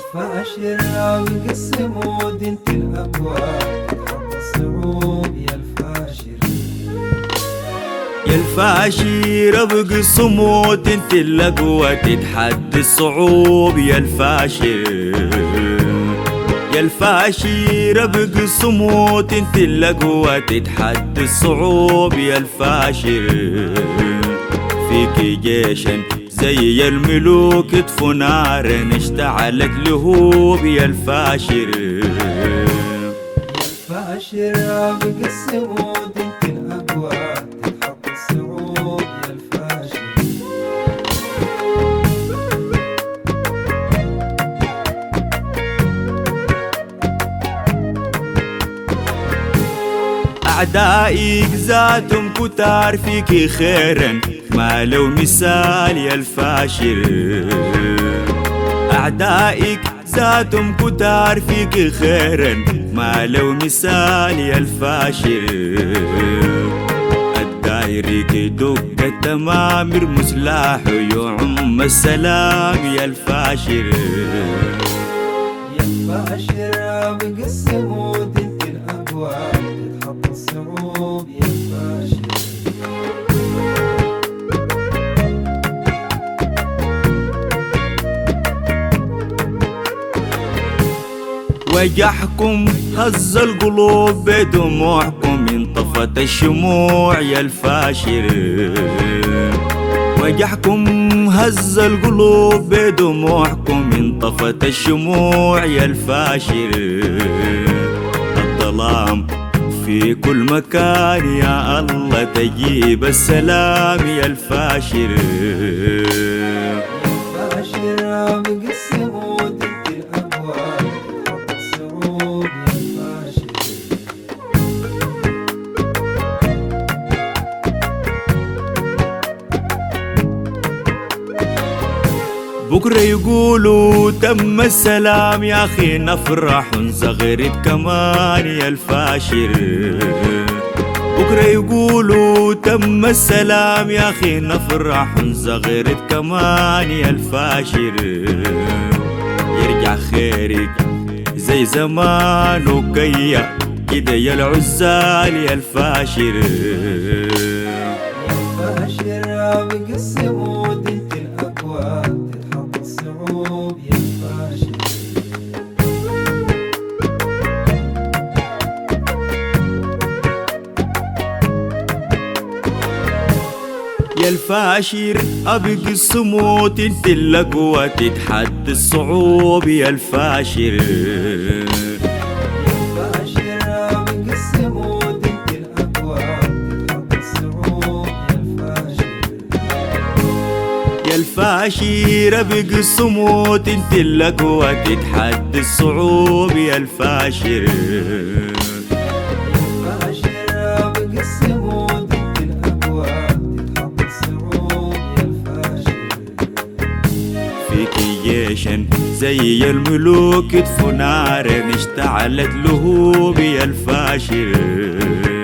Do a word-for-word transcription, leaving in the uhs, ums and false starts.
فاشر ابقى السمود انت الابواب تتحط الصعوب يا الفاشر. يا الفاشر ابقى الصمود انت الاقوى تتحدى الصعوب يا الفاشر. يا الفاشر ابقى الصمود انت الاقوى تتحدى الصعوب يا الفاشر. فيك جيشا زي الملوك اطفوا نار اشتعلت لهوب يا الفاشر. فاشر ابقى السمود انت الاقوى تتحط الصعوب يا الفاشر. أعدائك ذاتهم كتار فيك خيرا ما لو مثال يا الفاشر. أعدائك ذاتهم كتار فيك خيرا ما لو مثال يا الفاشر. الدايرك دق التمامر مسلاح يعم السلام يا الفاشر. يا الفاشر ابقى السمود انت الاقوى تتحط الصعوب يا الفاشر. وجعكم هز القلوب بدموعكم انطفت الشموع يا الفاشر. وجعكم هز القلوب بدموعكم انطفت الشموع يا الفاشر. الظلام في كل مكان يا الله تجيب السلام يا الفاشر. فاشر ابقى السمود انت الاقوى تتحط الصعوب يا الفاشر. بكرة يقولوا تم السلام يا أخي نفرح ونزغرد كمان يا الفاشر. بكرة يقولوا تم السلام يا أخي نفرح ونزغرد كمان يا الفاشر. يرجع خيرك زي زمان وكيا كده يا العزال يا الفاشر. فاشر ابقى السمود انت الاقوى تتحط الصعوب يا الفاشر. يا الفاشر أبقى الصمود انت الاقوى تتحدى الصعوب يا الفاشر. فاشر ابقى السمود انت الاقوى تتحط الصعوب يا الفاشر. يا الفاشر أبقى الصمود انت الاقوى تتحدى الصعوب يا الفاشر. فاشر ابقى السمود انت الاقوى تتحط الصعوب يا الفاشر. فيك جيشا زي الملوك اطفوا نار اشتعلت لهوب يا الفاشر.